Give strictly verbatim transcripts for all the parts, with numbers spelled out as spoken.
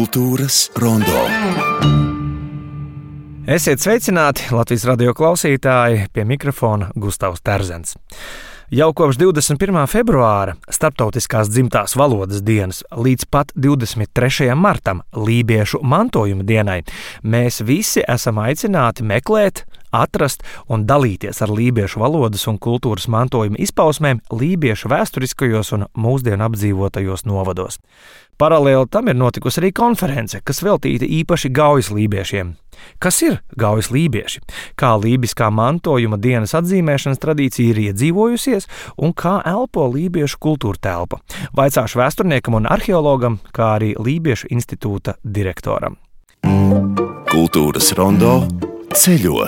Kultūras rondo. Esiet sveicināti, Latvijas radio klausītāji, pie mikrofona Gustavs Terzens. Jau kopš divdesmit pirmā februāra, Starptautiskās dzimtās valodas dienas, līdz pat divdesmit trešajam martam, Lībiešu mantojuma dienai, mēs visi esam aicināti meklēt, atrast un dalīties ar lībiešu valodas un kultūras mantojuma izpausmēm lībiešu vēsturiskajos un mūsdienu apdzīvotajos novados. Paralēli tam ir notikusi arī konference, kas veltīta īpaši Gaujas lībiešiem. Kas ir Gaujas lībieši? Kā lībiskā mantojuma dienas atzīmēšanas tradīcija ir iedzīvojusies un kā elpo lībiešu kultūra telpa? Vaicāšu vēsturniekam un arheologam, kā arī Lībiešu institūta direktoram. Kultūras rondo ceļo.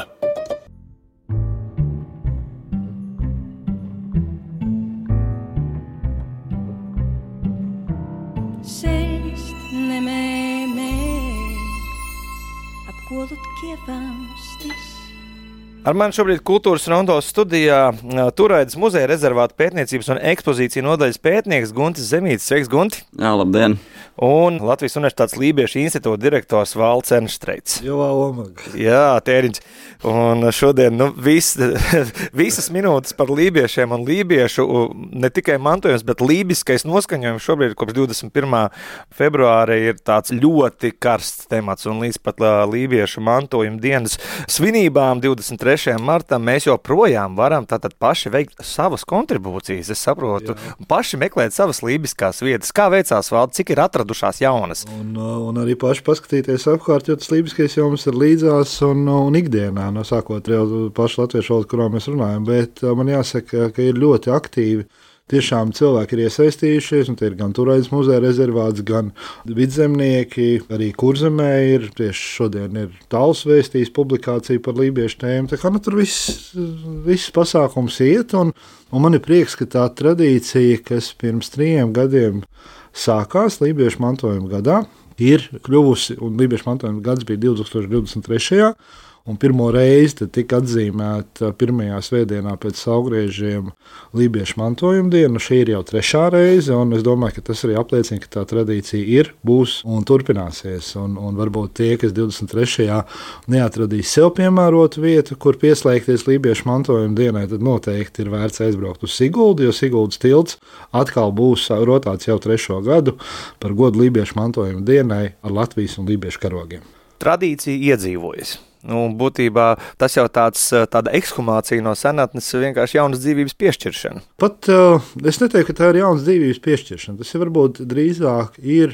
Ar mani šobrīd Kultūras rondo studijā Turaidas muzeja rezervāta pētniecības un ekspozīciju nodaļas pētnieks Guntis Zemītis. Sveiks, Gunti! Jā, labdien! Un Latvijas Universitātes Lībiešu institūta direktors Valds Ernštreits. Jo, omag. Jā, tēriņš. Un šodien nu, vis, visas minūtes par lībiešiem un lībiešu, ne tikai mantojums, bet lībiskais noskaņojums šobrīd kopš divdesmit pirmā februāra ir tāds ļoti karsts temats. Un līdz pat lībiešu mantojuma dienas svinībām divdesmit trešajam martam mēs joprojām varam tātad paši veikt savas kontribūcijas, es saprotu, Jā. paši meklēt savas lībiskās vietas. Kā veicās, Valdi, cik ir atradušās jaunas? Un, un arī paši paskatīties apkārt, jo tas lībiskais jau mums ir līdzās un, un ikdienā, no sākot jau pašu latviešu valodu, kurā mēs runājam, bet man jāsaka, ka ir ļoti aktīvi. Tiešām cilvēki ir iesaistījušies, un tie ir gan Turaidas muzeja rezervāts, gan vidzemnieki, arī Kurzemē ir, tieši šodien ir Tāls vēstījis publikāciju par lībiešu tēmu, tā kā nu tur viss, viss pasākums iet, un, un man ir prieks, ka tā tradīcija, kas pirms trījiem gadiem sākās lībiešu mantojuma gadā, ir kļuvusi, un lībiešu mantojuma gads bija divtūkstoš divdesmit trešajā un pirmo reizi tika atzīmēta pirmajā svētdienā pēc saulgriežiem lībiešu mantojuma diena. Šī ir jau trešā reize, un es domāju, ka tas arī apliecina, ka tā tradīcija ir, būs un turpināsies. Un, un varbūt tie, kas divdesmit trešajā neatradīs sev piemērotu vietu, kur pieslēgties lībiešu mantojuma dienai, tad noteikti ir vērts aizbraukt uz Siguldu, jo Siguldas tilts atkal būs rotāts jau trešo gadu par godu lībiešu mantojuma dienai ar Latvijas un lībiešu karogiem. Tradīcija iedzīvojas. Nu, būtībā tas jau tāds, tāda ekshumācija no senatnes, vienkārši jaunas dzīvības piešķiršana. Pat uh, es neteiktu, ka tā ir jaunas dzīvības piešķiršana. Tas ir varbūt drīzāk ir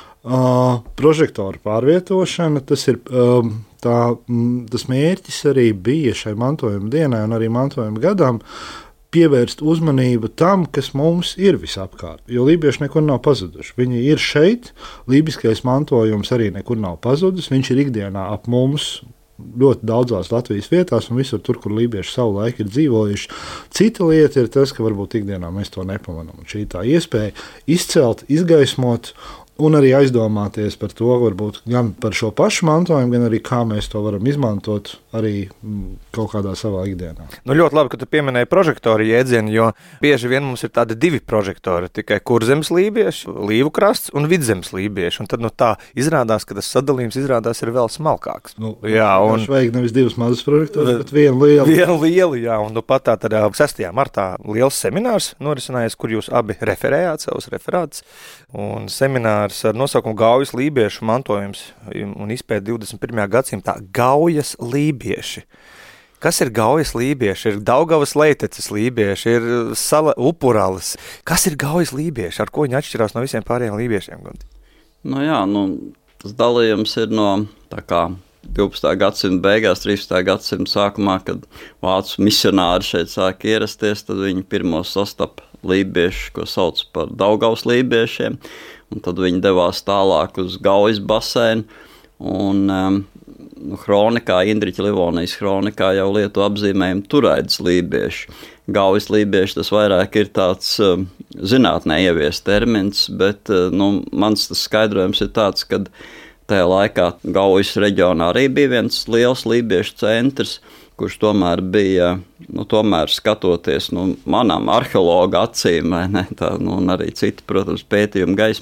uh, prožektoru pārvietošana. Tas, ir, uh, tā, m, tas mērķis arī bija šai mantojuma dienai un arī mantojuma gadam pievērst uzmanību tam, kas mums ir visapkārt. Jo lībieši nekur nav pazuduši. Viņi ir šeit, lībiskais mantojums arī nekur nav pazudis. Viņš ir ikdienā ap mums, ļoti daudzās Latvijas vietās un visur tur, kur lībieši savu laiku ir dzīvojuši. Cita lieta ir tas, ka varbūt ikdienā mēs to nepamanām. Un šī tā iespēja izcelt, izgaismot un arī aizdomāties par to, varbūt gan par šo pašu mantojumu, gan arī kā mēs to varam izmantot arī kaut kādā savā ikdienā. Nu, ļoti labi, ka tu pieminēji prožektoru jēdzienu, jo bieži vien mums ir tādi divi prožektori, tikai Kurzemes lībieši, Līvu krasts un Vidzemes lībieši, un tad nu, tā izrādās, ka tas sadalījums izrādās ir vēl smalkāks. Nu, jā, un vajag nevis divas mazas prožektoras, bet vienu lielu. Vienu lielu, jā, un nu pat tā tad sestajā martā liels seminārs norisinājies, kur jūs abi referējāt savus referātus, un seminārs ar nosaukumu Gaujas lībiešu mantojums un izpēta divdesmit pirmajā gadsimtā Gaujas lībieši. Kas ir Gaujas lībieši? Ir Daugavas Leiteces lībieši, ir Sala Upuralis. Kas ir Gaujas lībieši? Ar ko viņi atšķirās no visiem pārējiem lībiešiem? Nu jā, nu, tas dalījums ir no tā kā divpadsmitā gadsimta beigās, trīspadsmitā gadsimta sākumā, kad vācu misionāri šeit sāka ierasties, tad viņi pirmo sastapa lībieši, ko sauc par Daugavas lībiešiem, un tad viņi devās tālāk uz Gaujas basēnu, un um, hronikā, Indriķa Livonijas hronikā jau lieto apzīmējumu Turaidas lībieši. Gaujas lībieši tas vairāk ir tāds uh, zinātnē ievies termins, bet uh, nu, mans tas skaidrojums ir tāds, ka tajā laikā Gaujas reģionā arī bija viens liels lībiešu centrs, kurš tomēr bija, nu, tomēr skatoties, nu, manām arheologa acīm, vai ne, tā, nu, un arī citi, protams, pētījumu gaismā,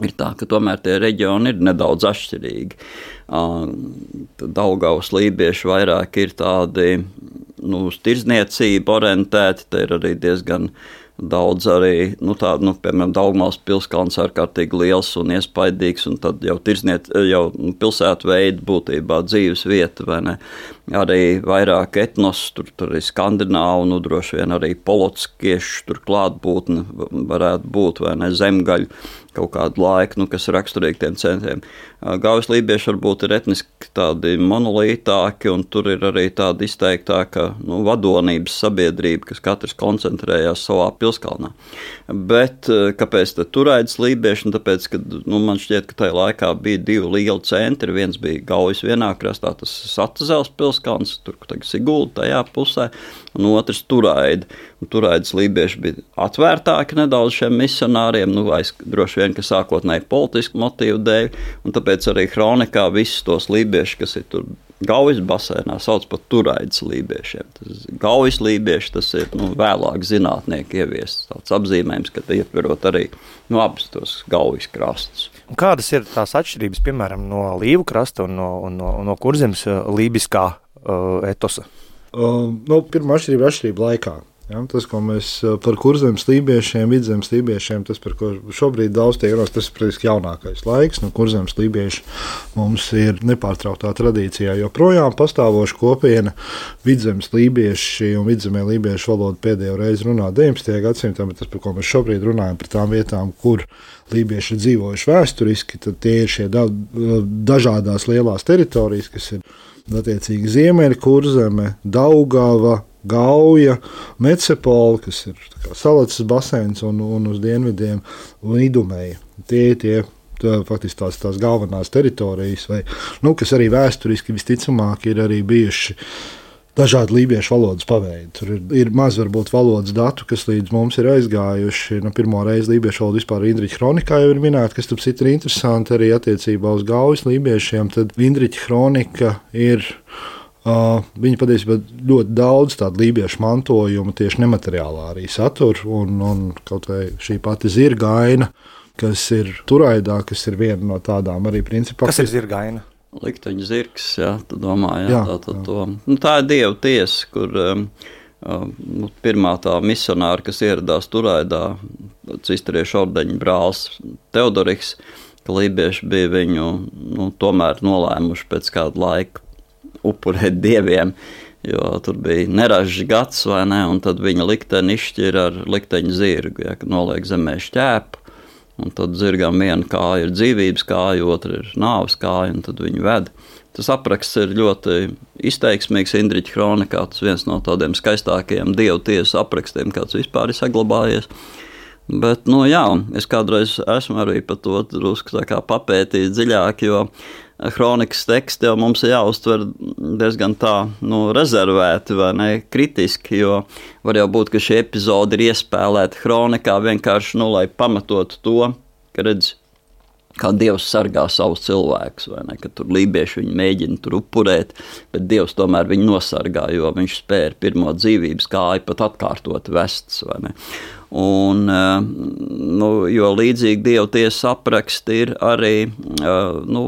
ir tā, ka tomēr tie reģioni ir nedaudz atšķirīgi. Daugavas lībieši vairāk ir tādi, nu, uz tirdzniecību orientēti, te ir arī diezgan daudz arī, nu tā, nu, piemēram, Daugavas pilskalns ārkārtīgi liels un iespaidīgs, un tad jau tirzniec, jau pilsētu veidu būtībā dzīves vieta, vai ne? Arī vairāk etnos, tur, tur arī skandināvu, nu, droši vien arī polotskiešu tur klātbūtne varētu būt, vai ne, zemgaļu kaut kādu laiku, nu, kas raksturīgi tiem centriem. Gaujas lībieši varbūt ir etniski tādi monolītāki, un tur ir arī tāda izteiktāka, nu, vadonības sabiedrība, kas katrs koncentrējās savā pilskalnā. Bet kāpēc tad Turaidas lībieši? Un tāpēc, ka, nu, man šķiet, ka tajā laikā bija divi lieli centri. Viens bija Gaujas vienā krastā, tas Satazels pilskalns, tur, kur tagad Sigulda tajā pusē, un otrs Turaida. Un Turaidas lībieši bija atvērtāki nedaudz šiem misionāriem, nu, aiz, droši vien, ka sākotnēji politisku motīvu dēļ, un tāpēc arī kronikā visus tos lībieši, kas ir tur Gaujas basēnā, sauc par Turaidas lībiešiem. Tas Gaujas lībieši, tas ir, nu, vēlāk zinātnieki ieviests tāds apzīmējums, ka ietverot arī, nu, abus tos Gaujas krastus. Kādas ir tās atšķirības, piemēram, no Līvu krasta un no, un no, un no Kurzemes lībiskā uh, etosa? Uh, nu, pirmā atšķirība ir atšķirība laikā. Ja, tas, ko mēs par Kurzemes lībiešiem, Vidzemes lībiešiem, tas, par ko šobrīd daudz tiek runāts, tas ir praktiski jaunākais laiks. Nu, Kurzemes lībieši mums ir nepārtrauktā tradīcijā joprojām pastāvoša kopiena. Vidzemes lībieši un Vidzemē lībiešu valodu pēdējo reizi runā deviņpadsmitajā gadsimtā, bet tas, par ko mēs šobrīd runājam, par tām vietām, kur lībieši ir dzīvojuši vēsturiski, tad tie ir šie da- dažādās lielās teritorijas, kas ir attiecīgi Ziemeļa Kurzeme, Daugava, Gauja, Mecepola, kas ir Salacas basēns un, un uz dienvidiem, un Idumēja. Tie ir tie, tā, faktiski tās, tās galvenās teritorijas, vai, nu, kas arī vēsturiski visticamāk ir arī bijuši dažādi lībiešu valodas paveidi. Tur ir, ir maz varbūt valodas datu, kas līdz mums ir aizgājuši. Nu, pirmo reizi lībiešu valodu vispār Indriķa kronikā jau ir minēta, kas tur ir interesanti arī attiecībā uz Gaujas lībiešiem. Tad Indriķa kronika ir Uh, viņi patiesībā ļoti daudz tādu lībiešu mantojumu tieši nemateriālā arī satur, un, un kaut vai šī pati zirgaina, kas ir Turaidā, kas ir viena no tādām arī principā. Kas ir zirgaina? Likteņa zirgs, jā, tu domā, jā, jā, tā, tā, jā. To. Nu, tā ir Dieva tiesa, kur um, um, pirmā tā misionāra, kas ieradās Turaidā, cisteriešu ordeņa brālis Teodoriks, ka lībieši bija viņu, nu, tomēr nolēmuši pēc kādu laiku upurēt dieviem, jo tur bija neražs gads, vai ne, un tad viņa likteni izšķir ar likteņa zirgu, ja, kad noliek zemē šķēpu, un tad zirgam viena kāja ir dzīvības kāja, otra ir nāves kāja, un tad viņu ved. Tas apraksts ir ļoti izteiksmīgs Indriķa kronikā, tas viens no tādiem skaistākajiem dievu tiesas aprakstiem, kāds vispār ir saglabājies. Bet, nu jā, es kādreiz esmu arī par to drusku tā kā papētījis dziļāk, jo kronikas teksti jau mums ir jāuztver diezgan tā, nu, rezervēti vai ne, kritiski, jo var jau būt, ka šie epizodi ir iespēlēti kronikā vienkārši, nu, lai pamatotu to, ka redz, kā Dievs sargā savus cilvēkus, vai ne, ka tur lībieši viņu mēģina tur upurēt, bet Dievs tomēr viņu nosargā, jo viņš spēja pirmo dzīvības kāju pat atkārtot vests, vai ne. Un, nu, jo līdzīgi Dieva tiesas apraksti ir arī, nu,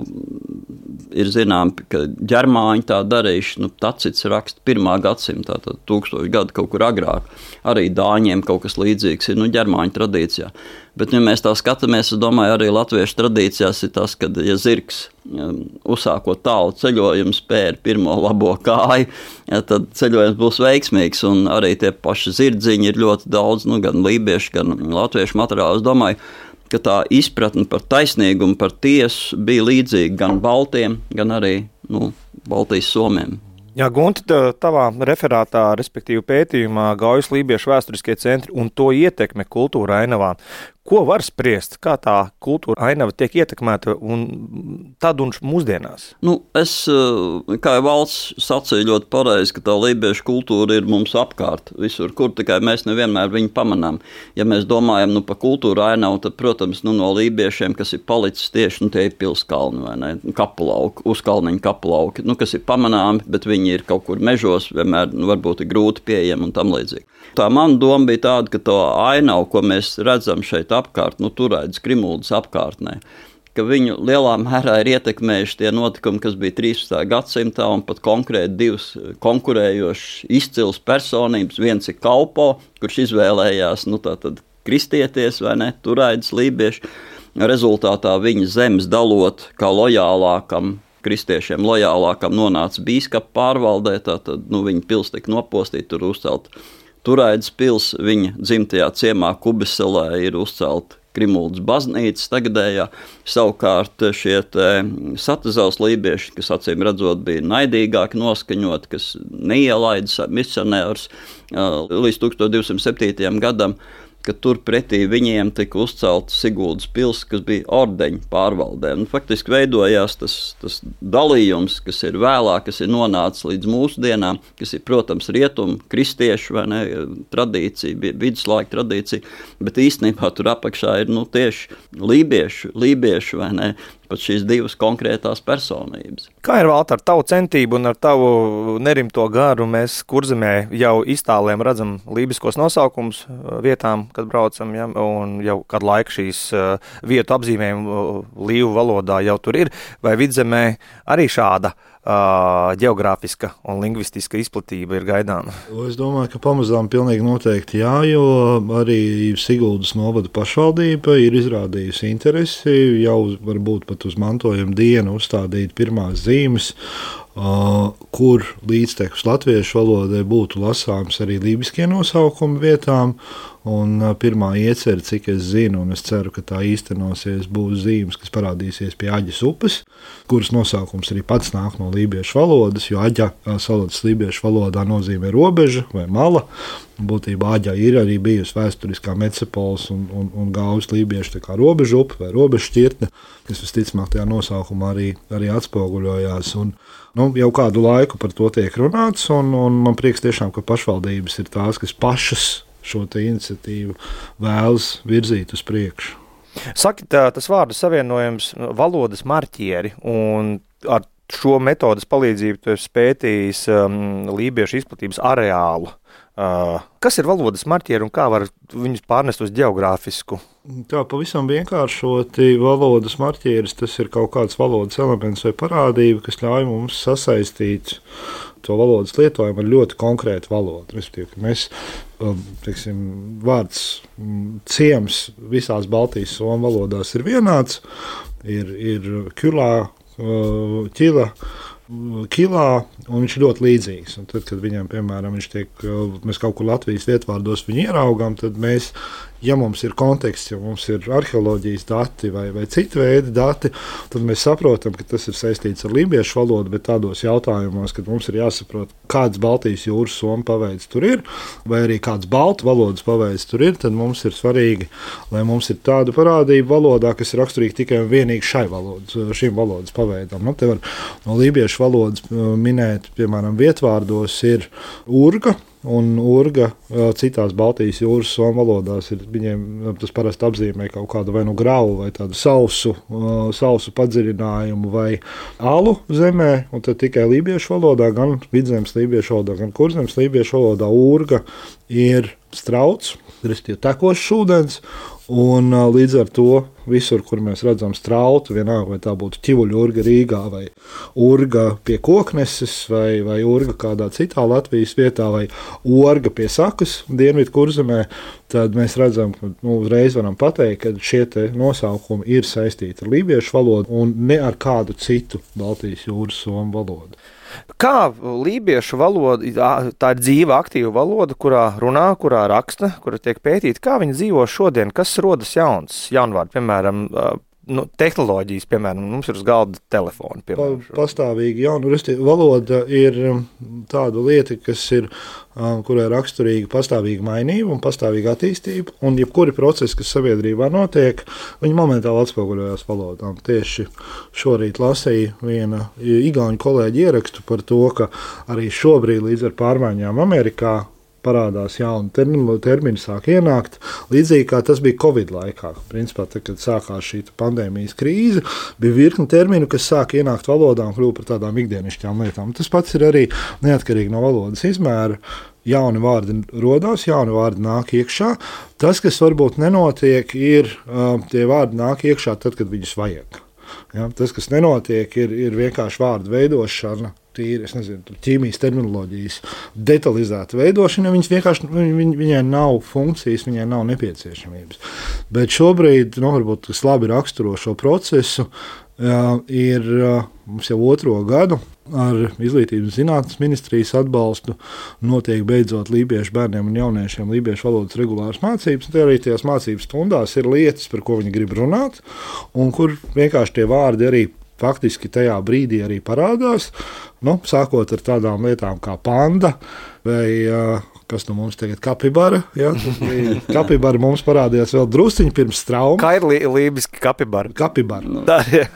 ir zinām, ka ģermāņi tā darījuši, nu, Tacits raksta pirmā gadsimtā, tad tūkstoši gadu kaut kur agrāk, arī dāņiem kaut kas līdzīgs ir, nu, ģermāņu tradīcijā. Bet, ja mēs tā skatāmies, es domāju, arī latviešu tradīcijās ir tas, kad, ja zirgs uzsākot tālu ceļojumu spēr pirmo labo kāju, ja, tad ceļojums būs veiksmīgs, un arī tie paši zirdziņi ir ļoti daudz, nu, gan lībiešu, gan latviešu materiālu. Es domāju, ka tā izpratne par taisnīgumu, par tiesu bija līdzīga gan baltiem, gan arī, nu, Baltijas somiem. Jā, Gunti, tavā referātā, respektīvi pētījumā Gaujas lībiešu vēsturiskie centri un to ietekme kultūra ainavā. Ko var spriest, kā tā kultūra ainava tiek ietekmēta un tad un mūsdienās? Nu, es, kā jau Valds sacīja ļoti pareizi, ka tā lībiešu kultūra ir mums apkārt visur, kur tikai mēs nevienmēr viņu pamanām. Ja mēs domājam, nu, par kultūra ainavu, tad, protams, nu, no lībiešiem, kas ir palicis tieši, nu, tie ir pilskalni, vai ne, kapulauki, uzkalniņu kapulauki, nu, kas ir pamanāmi, bet viņi ir kaut kur mežos, vienmēr, nu, varbūt ir grūti pieejami un tam līdzīgi. Tā mana doma bija tāda, ka to ainavu, ko mēs redzam šeit šeit apkārt, nu, Turaidas Krimuldas apkārtnē, ka viņu lielā mērā ir ietekmējuši tie notikumi, kas bija trīspadsmitajā gadsimtā, un pat konkrēti divas konkurējošas izcils personības. Viens ir Kaupo, kurš izvēlējās, nu, tātad kristieties, vai ne, Turaidas lībieši. Rezultātā viņa zemes dalot kā lojālākam, kristiešiem lojālākam nonāca bīskapa pārvaldē, tātad, nu, viņa pils tika nopostīta, tur uzcelt Turaidas pils, viņa dzimtajā ciemā Kubeselē ir uzcelt Krimuldas baznīcas tagadējā. Savukārt šie Satezavas lībieši, kas acīm redzot bija naidīgāki noskaņoti, kas neielaida misionērus līdz tūkstoš divsimt septītajam gadam, ka tur pretī viņiem tika uzcelta Siguldas pils, kas bija ordeņu pārvaldē. Un faktiski veidojās tas, tas dalījums, kas ir vēlāk, kas ir nonācis līdz mūsu dienām, kas ir, protams, rietumu, kristiešu vai ne, tradīcija, viduslaika tradīcija, bet īstenībā tur apakšā ir, nu, tieši lībiešu, lībiešu vai ne, pat šīs divas konkrētās personības. Kā ir, Valter, ar tavu centību un ar tavu nerimto garu mēs Kurzemē jau iztālēm redzam lībiskos nosaukumus vietām, kad braucam, ja, un jau kādu laiku šīs vietu apzīmējumi līvu valodā jau tur ir, vai Vidzemē arī šāda uh, geogrāfiska un lingvistiska izplatība ir gaidāma? Es domāju, ka pamazām pilnīgi noteikti jā, jo arī Siguldas novada pašvaldība ir izrādījusi interesi, jau varbūt pat uz mantojuma dienu uzstādīt pirmās zīmes, Uh, kur līdztekus latviešu valodai būtu lasāms arī lībiskie nosaukumi vietām. Un uh, pirmā iecer, cik es zinu, un es ceru, ka tā īstenosies, būs zīmes, kas parādīsies pie Aģas upes, kuras nosaukums arī pats nāk no lībiešu valodas, jo Aģa Salatas lībiešu valodā nozīmē robeža vai mala. Būtībā Aģa ir arī bijusi vēsturiskā Mecepoles un, un, un Gaujas lībiešu tā kā robeža upe vai robeža šķirtne, kas visticamāk tajā nosaukumā arī, arī atspoguļojās. Un, nu, jau kādu laiku par to tiek runāts, un, un man prieks tiešām, ka pašvaldības ir tās, kas pašas šo te iniciatīvu vēlas virzīt uz priekšu. Saki, tā, tas vārdu savienojums valodas marķieri, un ar šo metodas palīdzību tu esi pētījis um, lībiešu izplatības areālu. Uh, kas ir valodas marķieri un kā var viņus pārnest uz geogrāfisku? Tā pavisam vienkāršoti valodas marķieris, tas ir kaut kāds valodas elements vai parādība, kas ļauj mums sasaistīt to valodas lietojumu ar ļoti konkrētu valodu. Respektīvi, mēs, teiksim, vārds ciems visās Baltijas somu valodās ir vienāds, ir, ir kylā, ķila, kilā, un viņš ir ļoti līdzīgs. Un tad, kad viņam, piemēram, viņš tiek, mēs kaut kur Latvijas vietvārdos viņu ieraugam, tad mēs, ja mums ir konteksts, ja mums ir arheoloģijas dati vai, vai citu veidu dati, tad mēs saprotam, ka tas ir saistīts ar lībiešu valodu, bet tādos jautājumos, kad mums ir jāsaprot, kāds Baltijas jūras somu paveids tur ir, vai arī kāds baltu valodas paveids tur ir, tad mums ir svarīgi, lai mums ir tāda parādība valodā, kas ir raksturīga tikai un vienīgi šai valodas, šim valodas paveidam. Nu, te var no lībiešu valodas minēt, piemēram, vietvārdos ir urga, un urga citās Baltijas jūras somu valodās ir, viņiem tas parasti apzīmē kaut kādu vai nu gravu, vai tādu sausu, sausu padziļinājumu vai alu zemē, un tad tikai lībiešu valodā, gan Vidzemes lībiešu valodā, gan Kurzemes lībiešu valodā urga ir strauts, respektīvi tekošs ūdens, un līdz ar to visur, kur mēs redzam strautu, vienalga, vai tā būtu ķivuļu urga Rīgā, vai urga pie Kokneses, vai, vai urga kādā citā Latvijas vietā, vai orga pie Sakas Dienvidu Kurzemē, tad mēs redzam, ka nu, uzreiz varam pateikt, ka šie te nosaukumi ir saistīti ar lībiešu valodu un ne ar kādu citu Baltijas jūras somu valodu. Kā lībiešu valoda, tā ir dzīva, aktīva valoda, kurā runā, kurā raksta, kura tiek pētīta, kā viņi dzīvo šodien, kas rodas jauns, jaunvārdi, piemēram, nu, tehnoloģijas, piemēram, mums ir uz galda telefoni. Piemēram, pastāvīgi jaunu, valoda ir tāda lieta, kas ir, kurai raksturīga pastāvīga mainība un pastāvīga attīstība, un jebkuri procesi, kas sabiedrībā notiek, viņi momentāli atspoguļojās valodām. Tieši šorīt lasīju viena igauņu kolēģi ierakstu par to, ka arī šobrīd līdz ar pārmaiņām Amerikā parādās jauni termini, termini sāk ienākt, līdzīgi kā tas bija Covid laikā. Principā, tad, kad sākās šī pandēmijas krīze, bija virkni terminu, kas sāk ienākt valodā un kļuva par tādām ikdienišķām lietām. Tas pats ir arī neatkarīgi no valodas izmēra. jauni vārdi rodās, jauni vārdi nāk iekšā. Tas, kas varbūt nenotiek, ir uh, tie vārdi nāk iekšā tad, kad viņus vajag. Ja? Tas, kas nenotiek, ir, ir vienkārši vārdu veidošana, tīri, es nezinu, ķīmijas terminoloģijas detalizēta veidošana, viņas vienkārši, viņ, viņai nav funkcijas, viņai nav nepieciešamības. Bet šobrīd, nu, varbūt tas labi raksturo šo procesu, jā, ir mums jau otro gadu ar Izglītības zinātnes ministrijas atbalstu notiek beidzot lībiešu bērniem un jauniešiem lībiešu valodas regulāras mācības. Tie arī tajās mācības stundās ir lietas, par ko viņi grib runāt, un kur vienkārši tie vārdi arī faktiski tajā brīdī arī parādās, nu, sākot ar tādām lietām kā panda vai uh, kas nu mums tagad kapibara. Ja? Kapibara mums parādījās vēl drusciņi pirms strauma. Kā ir lī, lībiski kapibara? Kapibara. Nu, Tā ir.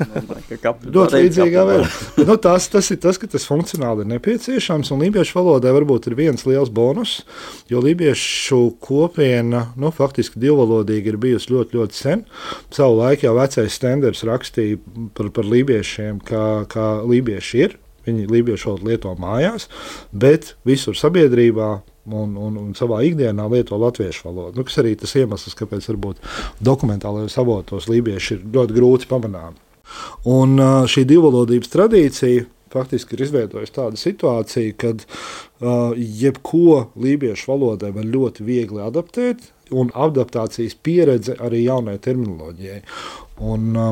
Ļoti līdzīgā veidā. Nu, tas, tas ir tas, ka tas funkcionāli ir nepieciešams, un lībiešu valodai varbūt ir viens liels bonus, jo lībiešu kopiena, nu, faktiski divvalodīgi ir bijusi ļoti, ļoti sen. Savu laiku jau vecais Stenders rakstīja par, par lībiešiem, kā, kā lībieši ir. Viņi lībiešu valodu lieto mājās, bet visur sabiedrībā un, un, un savā ikdienā lieto latviešu valodu. Nu, kas arī tas iemesls, kāpēc varbūt dokumentālajos avotos lībieši ir ļoti grūti pamanāmi. Un šī divvalodības tradīcija faktiski ir izveidojusi tādu situāciju, kad uh, jebko lībiešu valodai var ļoti viegli adaptēt, un adaptācijas pieredze arī jaunai terminoloģijai. Un, uh,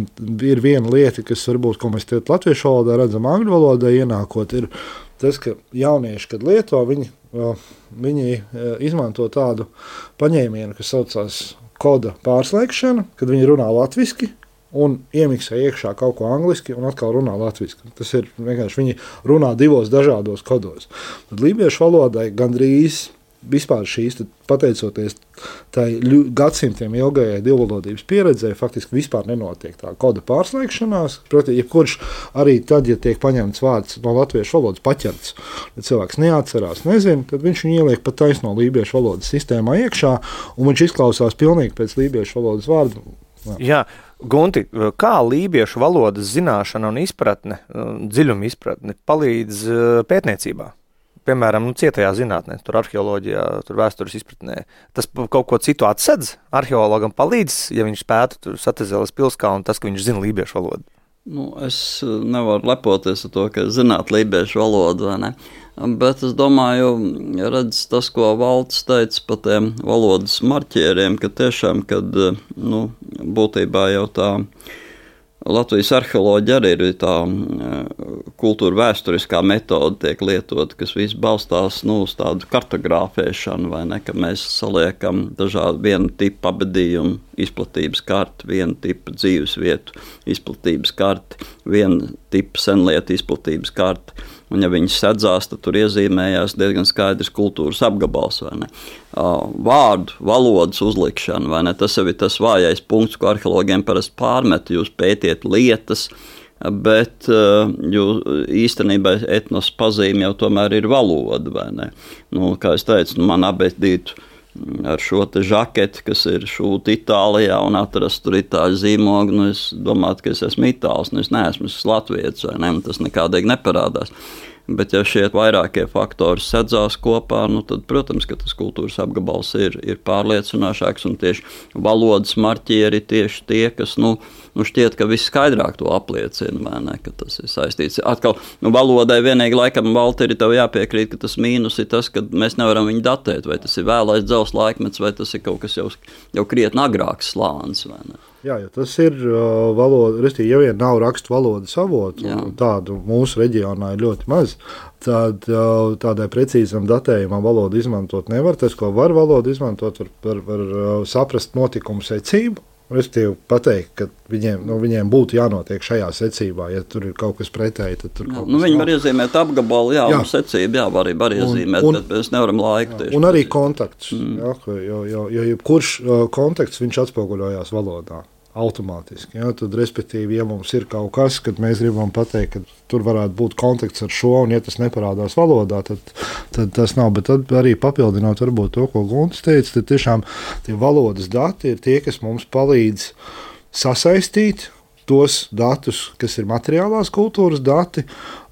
ir viena lieta, kas varbūt, ko mēs tagad latviešu valodā redzam, angļu valodā ienākot, ir tas, ka jaunieši, kad lieto, viņi, uh, viņi uh, izmanto tādu paņēmienu, kas saucās koda pārslēgšana, kad viņi runā latviski un iemiksē iekšā kaut ko angliski un atkal runā latviski. Tas ir vienkārši, viņi runā divos dažādos kodos. Tad lībiešu valodai gandrīz vispār šīs, pateicoties tai gadsimtiem ilgajai divvalodības pieredzē, faktiski vispār nenotiek tā koda pārslēgšanās. Proti, jebkurš arī tad, ja tiek paņemts vārds no latviešu valodas paķerts, ja cilvēks neatcerās, nezin, tad viņš viņu ieliek pat taisno lībiešu valodas sistēmā iekšā, un viņš izklausās pilnīgi pēc lībiešu valodas vārdu. Jā. Jā. Gunti, kā lībiešu valodas zināšana un izpratne, dziļuma izpratne palīdz pētniecībā? Piemēram, nu, cietajā zinātnē, tur arheoloģijā, tur vēstures izpratnē. Tas kaut ko citu atsedz arheologam palīdz, ja viņš spētu tur Satezeles pilskā un tas, ka viņš zina lībiešu valodu? Nu, es nevaru lepoties ar to, ka zināt lībiešu valodu, vai ne? Bet es domāju, redz tas, ko Valds teica par tiem valodas marķieriem, ka tiešām, kad, nu, būtībā jau tā Latvijas arheoloģija arī ir tā kultūra vēsturiskā metode tiek lietot, kas viss balstās, nu, uz tādu kartogrāfēšanu, vai ne, ka mēs saliekam dažādu vienu tipu abadījumu izplatības karti, vienu tipu dzīvesvietu izplatības karti, vienu tipu senlietu izplatības karti. Un, ja viņi sedzās, tad tur iezīmējās diezgan skaidrs kultūras apgabals, vai ne? Vārdu, valodas uzlikšana, vai ne? Tas jau ir tas vājais punkts, ko arheologiem parasti pārmet. Jūs pētiet lietas, bet jūs īstenībā etnos pazīme jau tomēr ir valoda, vai ne? Nu, kā es teicu, nu, man abedītu ar šo te žaketi, kas ir šūta Itālijā un atrast tur itāļu zīmogu, nu es domātu, ka es esmu itāls, nu es neesmu, es esmu latvietis, vai ne, un tas nekādīgi neparādās. Bet ja šie vairākie faktori sedzās kopā, nu tad, protams, ka tas kultūras apgabals ir, ir pārliecinošāks, un tieši valodas marķieri tieši tie, kas, nu, nu šķiet, ka viskaidrāk to apliecina, vai ne, ka tas ir saistīts. Atkal, nu, valodai vienīgi laikam, Valteri, tev jāpiekrīt, ka tas mīnus ir tas, ka mēs nevaram viņu datēt, vai tas ir vēlais dzels laikmets, vai tas ir kaut kas jau, jau krietni agrāks slānis, vai ne. Jā, ja tas ir uh, valoda, restīvi, ja vien nav rakstu valodas avotu, un tādu mūsu reģionā ir ļoti maz, tad uh, tādai precīzam datējumam valodu izmantot nevar. Tas, ko var valodu izmantot, var, var, var uh, saprast notikumu secību. Restīvi pateikt, ka viņiem, nu, viņiem būtu jānotiek šajā secībā, ja tur ir kaut kas pretēji, tad tur jā, kaut nu, kas viņi nav. var iezīmēt apgabalu, jā, jā. Un secību, jā, var, var iezīmēt, un, un, bet mēs nevaram laiku tieši. Un arī kontakts, mm. jā, jo, jo, jo jebkurš uh, kontakts, viņš atspoguļojās valodā. Automātiski. Ja? Tad, respektīvi, ja mums ir kaut kas, kad mēs gribam pateikt, ka tur varētu būt kontakts ar šo, un ja tas neparādās valodā, tad, tad tas nav. Bet tad arī papildinot varbūt to, ko Guntis teica, tad tiešām tie valodas dati ir tie, kas mums palīdz sasaistīt tos datus, kas ir materiālās kultūras dati,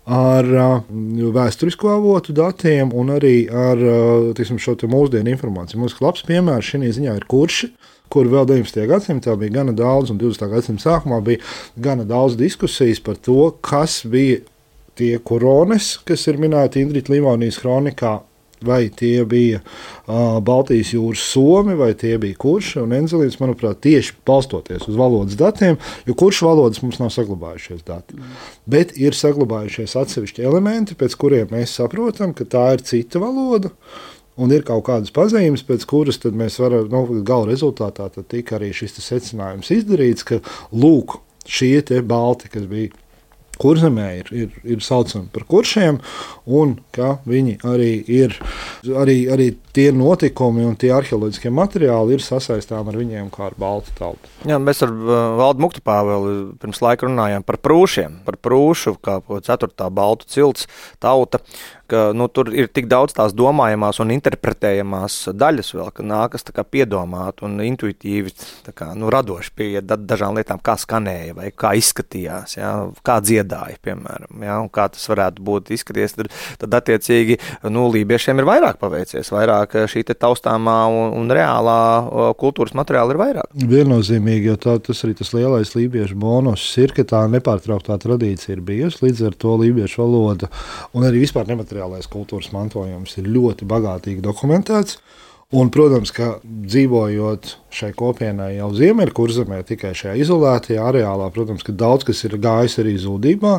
ar vēsturisko avotu datiem un arī ar tiksim, šo mūsdienu informāciju. Mums labs piemērs šī ziņā ir kurši, kur vēl deviņdesmitajā gadsimtā bija gana daudz, un divdesmitā gadsimta sākumā bija gana daudz diskusijas par to, kas bija tie korones, kas ir minēti Indrita Livonijas kronikā, vai tie bija uh, Baltijas jūras somi, vai tie bija kurši, un Enzelīns, manuprāt, tieši balstoties uz valodas datiem, jo kuršu valodas mums nav saglabājušies dati. Mm. Bet ir saglabājušies atsevišķi elementi, pēc kuriem mēs saprotam, ka tā ir cita valoda, un ir kaut kādas pazīmes, pēc kuras tad mēs varam, nu, gala rezultātā tad tika arī šis secinājums izdarīts, ka lūk, šie te balti, kas bija Kurzemē, ir, ir, ir saucami par kuršiem, un ka viņi arī ir, arī, arī tie notikumi un tie arheoloģiskie materiāli ir sasaistām ar viņiem kā ar baltu tautu. Jā, mēs ar Valdu Muktupāveli pirms laika runājām par prūšiem, par prūšu, kā ceturtā baltu cilts tauta, ka nu, tur ir tik daudz tās domājamās un interpretējamās daļas vēl, ka nākas tā kā piedomāt un intuitīvi tā kā, nu, radoši pie dažām lietām, kā skanēja vai kā izskatījās, jā, kā dziedāja, piemēram, jā, un kā tas varētu būt izskaties, tad, tad attiecīgi, nu, lībiešiem ir vairāk paveicies, vairāk šī te taustāmā un, un reālā kultūras materiāla ir vairāk. Viennozīmīgi, jo tā, tas arī tas lielais lībiešu bonus ir, ka tā nepārtrauktā tradīcija ir bijusi, līdz ar to lībiešu valoda un arī vispār nemateriālais kultūras mantojums ir ļoti bagātīgi dokumentēts. Un, protams, ka dzīvojot šai kopienai jau Ziemeļkurzemē, tikai šajā izolētajā areālā, protams, ka daudz kas ir gājis arī zudībā,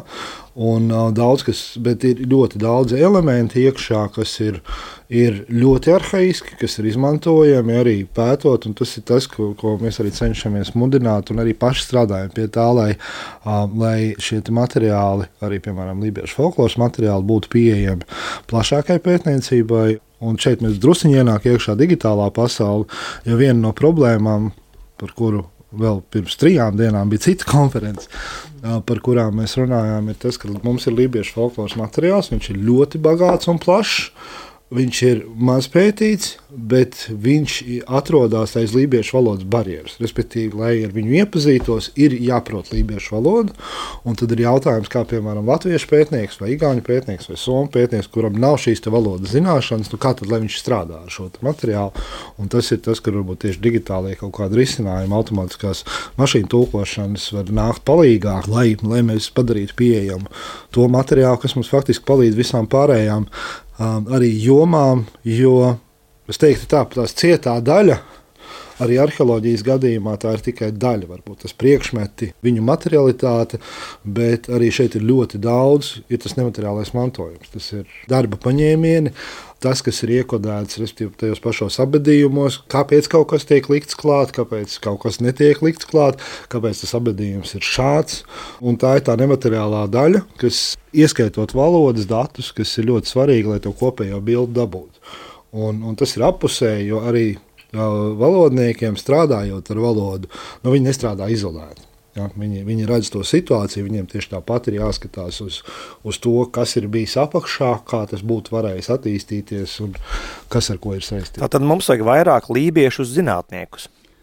un uh, daudz kas, bet ir ļoti daudz elementi iekšā, kas ir, ir ļoti arhaiski, kas ir izmantojami arī pētot, un tas ir tas, ko, ko mēs arī cenšamies mudināt, un arī paši strādājam pie tā, lai, uh, lai šie materiāli, arī, piemēram, lībiešu folkloras materiāli būtu pieejami plašākai pētniecībai. Un šeit mēs drusciņi ienāk iekšā digitālā pasaule, jo viena no problēmām, par kuru vēl pirms trijām dienām bija cita konference, par kurām mēs runājām, ir tas, ka mums ir lībiešu folkloras materiāls, viņš ir ļoti bagāts un plašs, viņš ir maz pētīts, bet viņš atrodas aiz lībiešu valodas barjeras. Respektīvi, lai ar viņu iepazītos, ir jāprot lībiešu valoda, un tad ir jautājums, kā piemēram latviešu pētnieks vai igauņu pētnieks vai somu pētnieks, kuram nav šīs te valodas zināšanas, nu kā tad, lai viņš strādā ar šo materiālu, un tas ir tas, ka varbūt tieši digitālie kaut kādi risinājumi, automātiskās mašīnu tulkošanas var nākt palīgāk, lai, lai mēs padarītu pieejamu to materiālu, kas mums faktiski palīdz visām pārējām Um, arī jomām, jo es teiktu tā, tās cietā daļa, arī arheoloģijas gadījumā tā ir tikai daļa, varbūt tas priekšmeti, viņu materialitāte, bet arī šeit ir ļoti daudz, ir tas nemateriālais mantojums, tas ir darba paņēmieni, tas, kas ir iekodēts, respektīvi, tajos pašos abedījumos, kāpēc kaut kas tiek likts klāt, kāpēc kaut kas netiek likts klāt, kāpēc tas abedījums ir šāds, un tā ir tā nemateriālā daļa, kas ieskaitot valodas datus, kas ir ļoti svarīgi, lai to kopējo bildi dabūtu. Un, un tas ir appusēji, jo arī uh, valodniekiem strādājot ar valodu, nu, viņi nestrādā izolēti. Ja, viņi, viņi redz to situāciju, viņiem tieši tāpat ir jāskatās uz, uz to, kas ir bijis apakšā, kā tas būtu varējis attīstīties un kas ar ko ir saistīts. Tātad mums vajag vairāk lībiešu zinātniekus.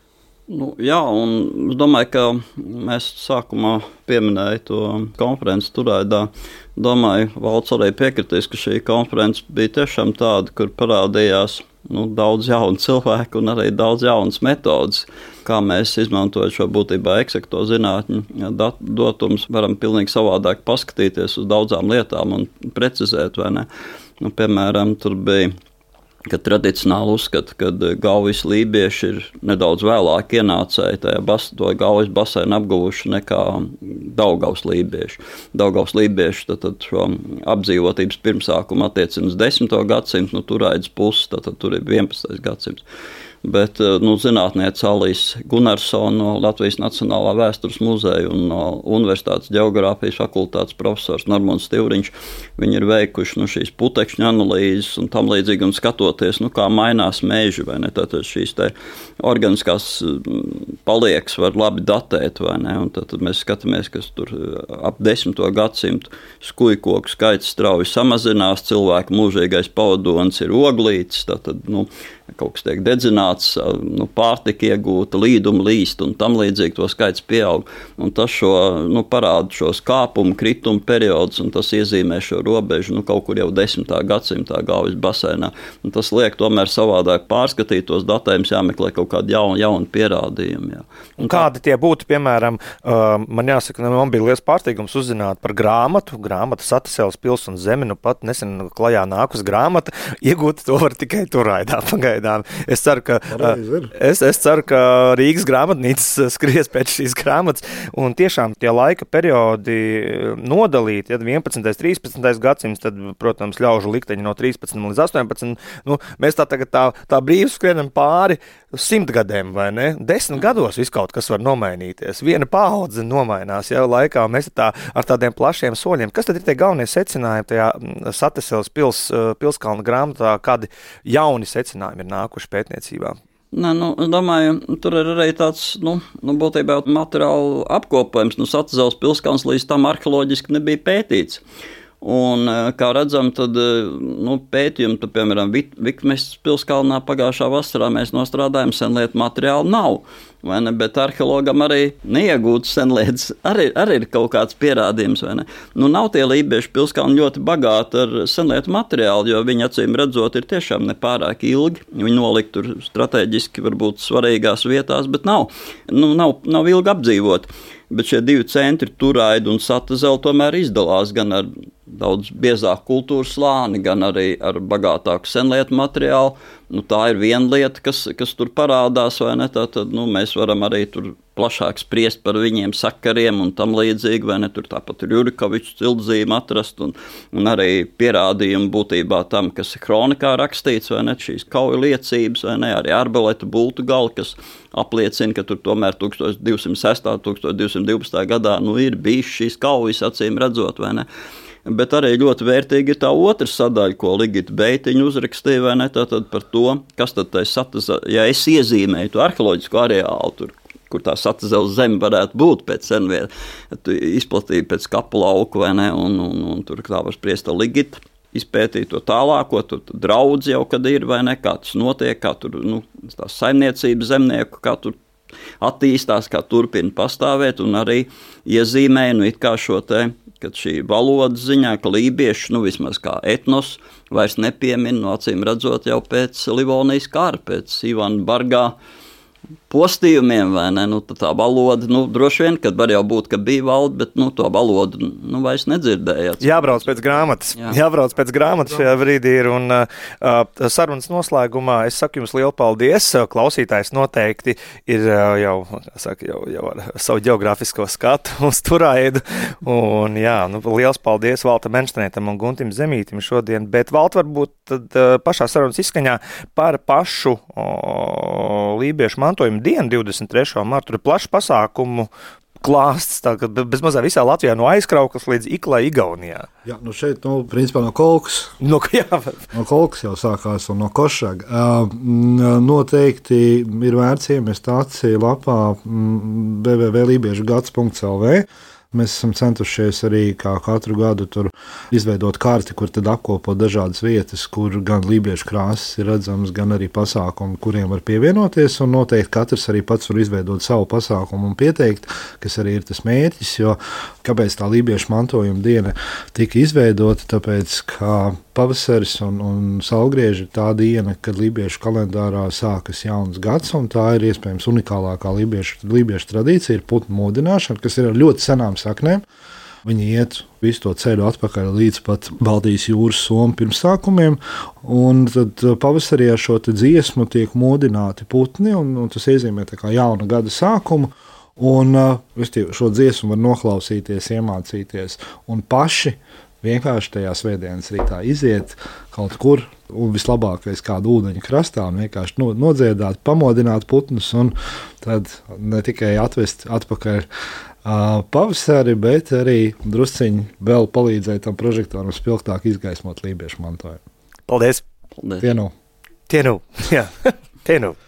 Nu, jā, un es domāju, ka mēs sākumā pieminēju to konferenci Turaidā. Domāju, Valds arī piekritīs, ka šī konference bija tiešām tāda, kur parādījās nu, daudz jaunu cilvēku un arī daudz jaunas metodas, kā mēs izmantojot šo būtībā eksakto zinātņu dotumus, varam pilnīgi savādāk paskatīties uz daudzām lietām un precizēt, vai ne? Nu, piemēram, tur bija, ka tradicionāli uzskata, ka Gaujas lībieši ir nedaudz vēlāk ienācēji tajā bas, to Gaujas basēnu apguvuši nekā Daugavas lībieši. Daugavas lībieši tad, tad šo apdzīvotības pirmsākumu attiecina uz desmito gadsimtu, nu Turaidas puses, tad, tad tur ir vienpadsmitais gadsimts. Bet nu, zinātniece Alīse Gunarsone no Latvijas Nacionālā vēstures muzeja un no Universitātes ģeogrāfijas fakultātes profesors Normons Stivriņš, viņi ir veikuši nu, šīs putekšņu analīzes un tam līdzīgi un skatoties, nu, kā mainās meži, vai ne, tātad šīs te organiskās paliekas var labi datēt, vai ne, un tad mēs skatāmies, kas tur ap desmito gadsimtu skujkoku skaits strauji samazinās, cilvēku mūžīgais pavadonis ir oglītis, tātad, nu, kaut kas tiek dedzināts, nu, pārtika iegūta, līduma līst un tam līdzīgi to skaits pieaug. Un tas šo, nu, parāda šos kāpumu, kritumu periodus, un tas iezīmē šo robežu, nu, kaut kur jau desmitā gadsimtā Gaujas basēnā. Un tas liek tomēr savādāk pārskatīt tos datējumus, jāmeklē kaut kādi jauni, jauni pierādījumi. Jā. Un kādi tie būtu, piemēram, man jāsaka, man bija liels pārsteigums uzzināt par grāmatu, grāmata Satasēlas pils un zeme, nu pat nesen klajā nākus grāmata, iegūt to var tikai Turaidā pagaidām. Es ceru, ka, es, es ceru, ka Rīgas grāmatnīcas skries pēc šīs grāmatas, un tiešām tie laika periodi nodalīti, ja vienpadsmitais, trīspadsmitais gadsimts, tad, protams, ļaužu likteņi no trīspadsmit līdz astoņpadsmit, nu, mēs tā tagad tā, tā brīvi skrienam pāri simtgadēm, vai ne? Desmit gados viss kaut kas var nomainīties. Viena paudze nomainās jau laikā, un mēs tā, ar tādiem plašiem soļiem. Kas tad ir tie galvenie secinājumi tajā Satasēlas pils, pilskalna grāmatā, kādi jauni secinājumi ir nākuši pētniecībā? Nē, nu, domāju, tur ir arī tāds, nu, nu būtībā materiālu apkopojums. Nu, Satasēlas pilskalns līdz tam arheoloģiski nebija pētīts. Un, kā redzam, tad, nu, pētījumi, tad, piemēram, Vikmestas pilskalnā pagājušā vasarā mēs nostrādājam, senlietu materiālu nav, vai ne, bet arheologam arī neiegūtas senlietas, arī, arī ir kaut kāds pierādījums, vai ne. Nu, nav tie lībiešu pilskalni ļoti bagāti ar senlietu materiālu, jo viņi acīm redzot ir tiešām nepārāk ilgi, viņi nolikt tur strateģiski varbūt svarīgās vietās, bet nav, nu, nav, nav ilgi apdzīvot. Bet šie divi centri, Turaida un Satasēla, tomēr izdalās gan ar daudz biezāku kultūras slāni, gan arī ar bagātāku senlietu materiālu. Nu, tā ir viena lieta, kas, kas tur parādās, vai ne? Tātad, nu, mēs varam arī tur plašāk spriest par viņiem sakariem un tam līdzīgi, vai ne? Tur tāpat ir Jurikovičs cildzīme atrast un, un arī pierādījumi būtībā tam, kas ir kronikā rakstīts, vai ne? Šīs kauju liecības, vai ne? Arī Arbeleta bultu gali, kas apliecina, ka tur tomēr tūkstoš divsimt sestā, tūkstoš divsimt divpadsmitā gadā, nu, ir bijis šīs kaujas acīm redzot, vai ne? Bet arī ļoti vērtīgi ir tā otra sadaļa, ko Ligita Beitiņa uzrakstīja, vai ne, tātad par to, kas tad tai Satasēla, ja es iezīmēju to arheoloģisko areālu tur, kur tā Satasēlas zeme varētu būt pēc senvietu, izplatīja pēc kapu lauku, vai ne, un, un, un tur tā var spriest tā Ligita, izpētīt to tālāko, tur draudz jau, kad ir, vai ne, kā tas notiek, kā tur, nu, tās saimniecības zemnieku, kā tur attīstās, kā turpina pastāvēt, un arī iezīmēja, nu, it kā šo te, kad šī valodas ziņā, ka lībieši, nu, vismaz kā etnos, vairs nepiemin, no acīm redzot jau pēc Livonijas kara, pēc Ivana Bargā postījumiem, vai ne, nu, tā valoda, nu, droši vien, kad var jau būt, ka bija valda, bet, nu, to valodu, nu, vairs nedzirdējāt. Jābrauc pēc grāmatas, Jā. jābrauc pēc grāmatas šajā brīdī ir, un uh, sarunas noslēgumā es saku jums lielu paldies, klausītājs noteikti ir uh, jau, saka, jau, jau ar savu geogrāfisko skatu uz Turaidu, un jā, nu, liels paldies Valta Menštreitam un Guntim Zemītim šodien, bet Valta varbūt tad uh, pašā sarunas izskaņā par pašu uh, lībiešu mantojumu dienu, divdesmit trešo martu, tur ir plašs pasākumu klāsts, tā, bez mazā visā Latvijā, no Aizkrauklas līdz Iklai Igaunijā. Jā, nu šeit, nu, principā no Kolkas. No, jā. no Kolkas jau sākās un no Košaga. Uh, noteikti ir vērts iemest aci lapā w w w punkt lībiešu gads punkt l v. Mēs esam centušies arī kā katru gadu tur izveidot karti, kur tad apkopo dažādas vietas, kur gan lībiešu krāsas ir redzamas, gan arī pasākumi, kuriem var pievienoties, un noteikti katrs arī pats var izveidot savu pasākumu un pieteikt, kas arī ir tas mērķis, jo kāpēc tā lībiešu mantojuma diena tika izveidota, tāpēc, ka pavasaris un, un saulgrieži ir tā diena, kad lībiešu kalendārā sākas jauns gads, un tā ir iespējams unikālākā lībiešu, lībiešu tradīcija, ir putnu modināšana, kas ir ar ļoti senām saknēm. Viņi iet visu to ceļu atpakaļ līdz pat Baltijas jūras somu pirmsākumiem, un tad pavasarī ar šo dziesmu tiek modināti putni, un, un tas iezīmē tā kā jauna gada sākumu, un uh, šo dziesmu var noklausīties, iemācīties, un paši vienkārši tajā svētdienas rītā iziet kaut kur, un vislabākais kādu ūdeņa krastā, un vienkārši nodziedāt, pamodināt putnus, un tad ne tikai atvest atpakaļ uh, pavasari, bet arī drusciņi vēl palīdzēt tam prožektoram spilgtāk izgaismot lībiešu mantojumu. Paldies! Paldies! Tienu! Tienu! Jā, tienu!